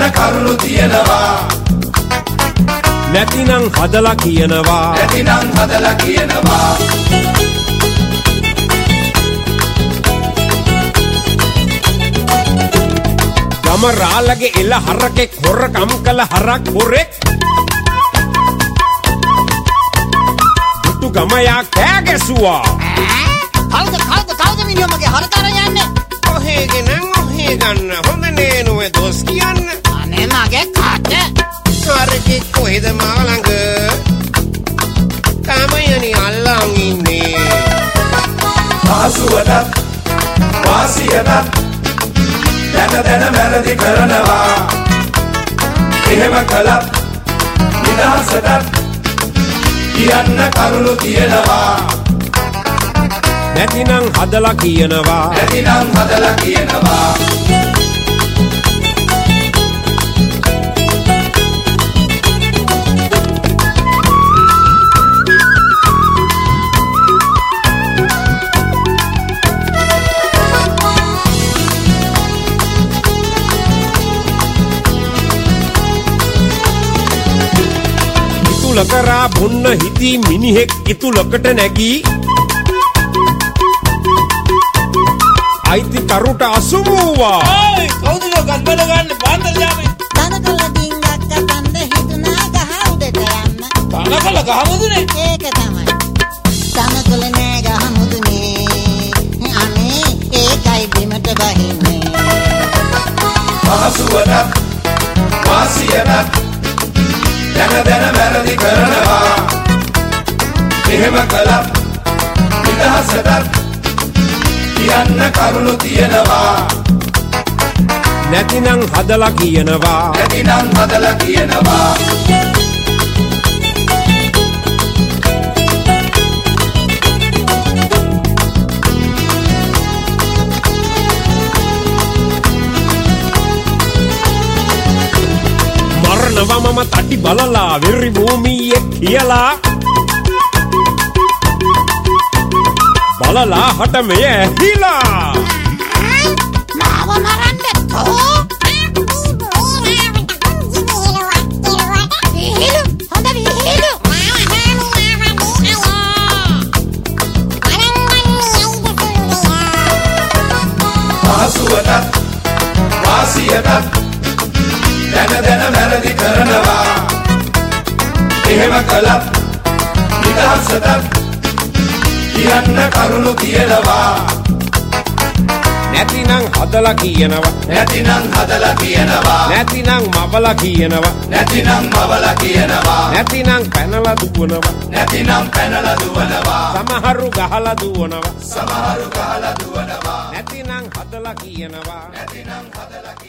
කරුණු තියෙනවා නැතිනම් හදලා කියනවා ගම රාලගේ එල හරකෙක් හොරකම් කළ හරක් හොරෙක් දුටු ගමයා කෑ ගැසුවා කවුද මිනිහා මගේ හරකර යන්නේ ඔහේගෙන ඔහේ ගන්න හොඳ නේනුවේ දොස් කියන්න අනේ මගේ කට හරකෙක් කොහෙද මාළඟ කාමයනි අල්ලන් ඉන්නේ ආසුවටත් වාසියටත් දැන වැරදි කරනවා එහෙම කළත් නිදහසටත් කියන්න කරුණු තියෙනවා නැතිනම් හදලා කියනවා ඉතුලකරා බොන්න හිතී මිනිහෙක් ඉතුලකට නැගී අයිති කරුට අසුමුවා කවුද ලෝකත් බල ගන්න බාන්දර යාමේ තනකොළ ඩිංගක් කපන්න හිතුණා ගහ උඩට යන්න තනකොළ ගහ මුදුනේ ඒක තමයි තනකොළ නෑ ගහ මුදුනේ අනේ ඒකයි බිමට බහින්නේ ආසුවටත් වාසියටත් දැන වැරදි කරනවා එහෙම කළත් නිදහසටත් කියන්න කරුණු තියෙනවා නැතිනම් හදලා කියනවා මරනවා මම තටි බලලා වෙරි භූමියේ කියලා බලලා හට මෙය ඇහිලා මාව මරන්න ආසුවටත් වාසියටත් දැන වැරදි කරනවා එහෙම කළත් නිදහසටත් කියන්න කරුණු තියෙනවා නැතිනම් හදලා කියනවා නැතිනම් මවලා කියනවා නැතිනම් පැනලා දුවනවා සමහරු ගහලා දුවනවා නැතිනම් හදලා කියනවා